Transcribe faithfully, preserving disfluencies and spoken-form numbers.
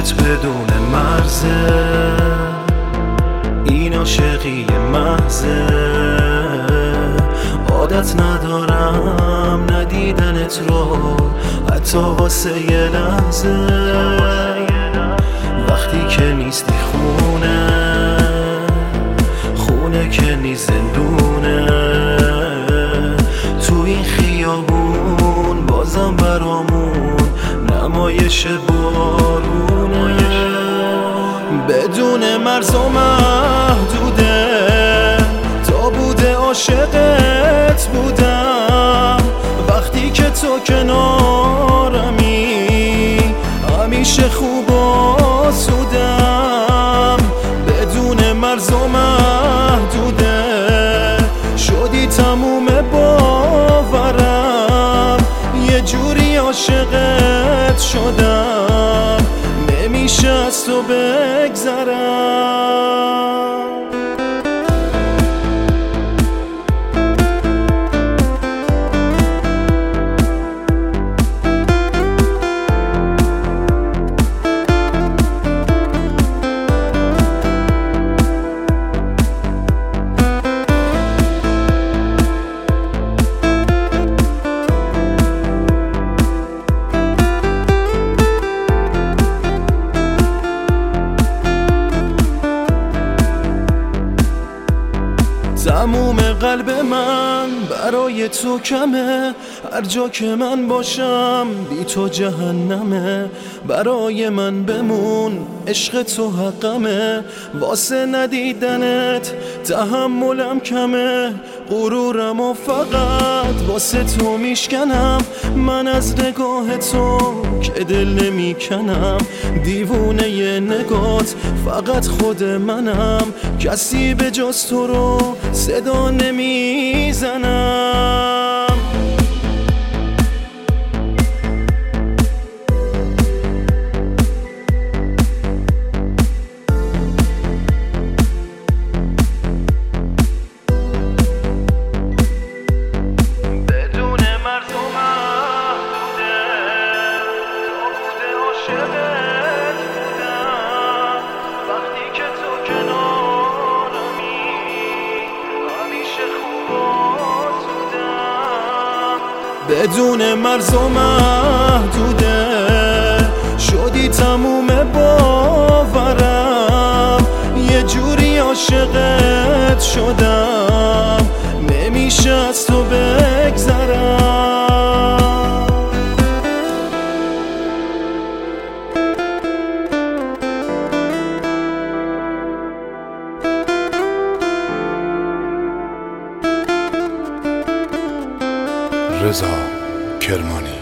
عشقت بدون مرزه، این عاشقی محضه. عادت ندارم ندیدنت رو حتی واسه یه لحظه. وقتی که نیستی خونه، خونه که نیست زندونه. تو این خیابون بازم برامون نمایش بارونه. بدون مرز و محدوده، تا بوده عاشقت بودم. وقتی که تو کنارمی همیشه خوب آسودم. بدون مرز و محدوده شدی تموم باورم. یه جوری عاشقت شدم نمیشه از تو بگذرم. تموم قلب من برای تو کمه. هر جا که من باشم بی تو جهنمه. برای من بمون عشق تو حقمه. واسه ندیدنت تحملم کمه. غرورم و فقط واسه تو میشکنم. من از نگاه تو که دل نمیکنم. دیوونه ی نگات فقط خود منم. کسی به جز تو رو صدا نمیزنم. بدون مرز و محدوده، تا بوده عاشقت بودم. وقتی که تو کنارمی همیشه خوب آسودم. بدون مرز و محدوده شدی تموم باورم. یه جوری عاشقت شدم نمیشه از تو بگذرم. رضا کرمانی.